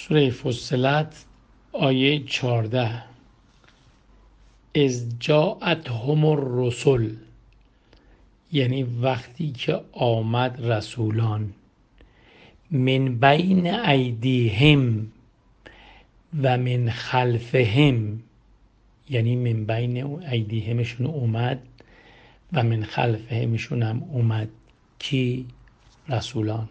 سوره فصلت آیه 14 اذ جاءتهم الرسل، یعنی وقتی که آمد رسولان، من بین ایدیهم و من خلفهم، یعنی من بین ایدیهمشون اومد و من خلفهمشون هم اومد. کی؟ رسولان.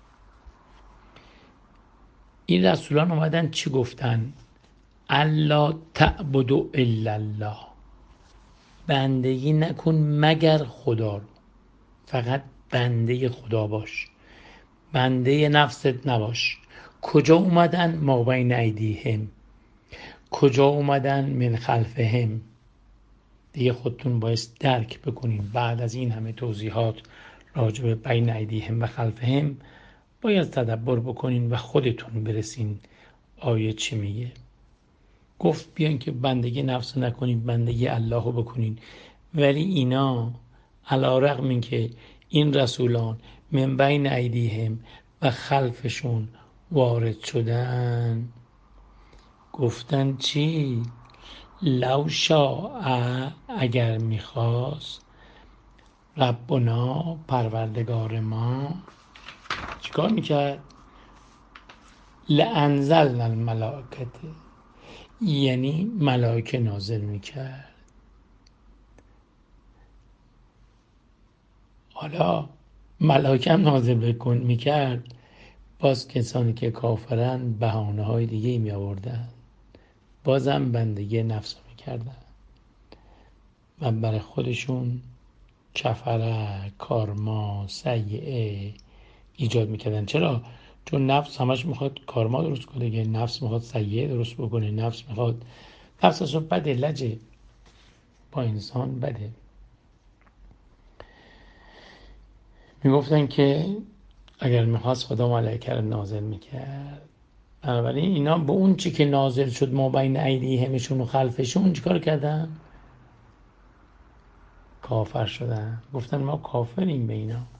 این رسولان اومدن چی گفتن؟ الا تعبدوا الا الله، بندگی نکن مگر خدا رو، فقط بنده خدا باش، بنده نفست نباش. کجا اومدن؟ ما بین ایدیهم. کجا اومدن؟ من خلفهم. دیگه خودتون باید درک بکنین بعد از این همه توضیحات راجع به بین ایدیهم و خلفهم باید تدبر بکنین و خودتون برسین آیه چی میگه. گفت بیان که بندگی نفس رو نکنین، بندگی الله رو بکنین. ولی اینا علی رغم این که این رسولان من بین ایدیهم و خلفشون وارد شدن، گفتن چی؟ لو شاء، اگر میخواست، ربنا، پروردگار ما، چیکار میکرد؟ لانزلنا الملائکه، یعنی ملائکه نازل میکرد. حالا ملائکه هم نازل میکرد، باز کسانی که کافرن بهانه های دیگه می آوردن، بازم بندگی نفس میکردن و برای خودشون کفره، کارما، سیئه ایجاد میکردن. چرا؟ چون نفس همش میخواد کارما درست کنه، نفس میخواد سیئه درست بکنه، نفس اصلا بده، لجه با انسان بده. میگفتن که اگر میخواست خدا ملائکه رو نازل میکرد. بنابراین اینا به اون چی که نازل شد ما بین ایدیهمشون و خلفشون چیکار کردن؟ کافر شدن. گفتن ما کافریم به اینا.